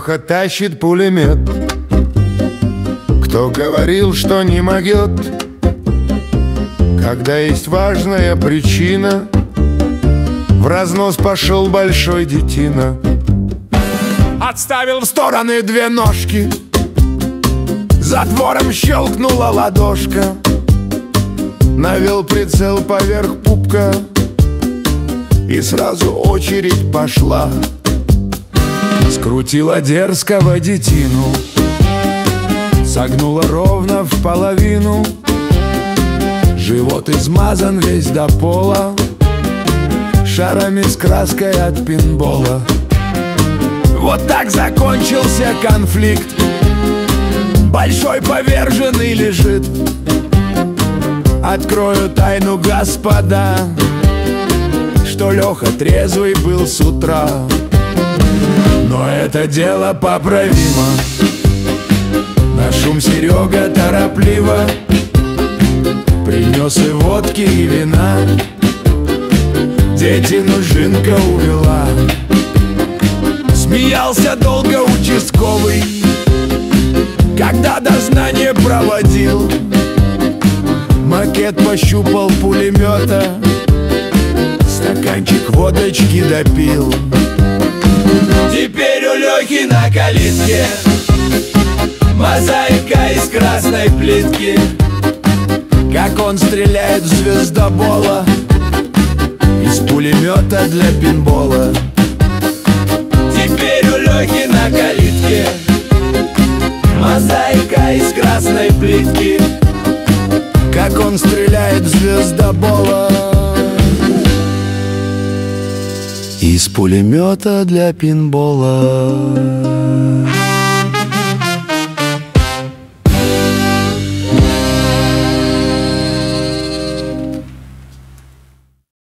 Леха тащит пулемет. Кто говорил, что не могет, когда есть важная причина? В разнос пошел большой детина. Отставил в стороны две ножки, затвором щелкнула ладошка. Навел прицел поверх пупка, и сразу очередь пошла. Скрутила дерзкого детину, согнула ровно в половину. Живот измазан весь до пола шарами с краской от пинбола. Вот так закончился конфликт. Большой поверженный лежит. Открою тайну, господа, что Леха трезвый был с утра. Но это дело поправимо. На шум Серега торопливо принес и водки, и вина. Детину Жинка увела. Смеялся долго участковый, когда дознание проводил. Макет пощупал пулемета, стаканчик водочки допил. Теперь у Лехи на калитке мозаика из красной плитки. Как он стреляет в звездобола из пулемета для пинбола. Теперь у Лехи на калитке мозаика из красной плитки. Как он стреляет в звездобола из пулемета для пинбола.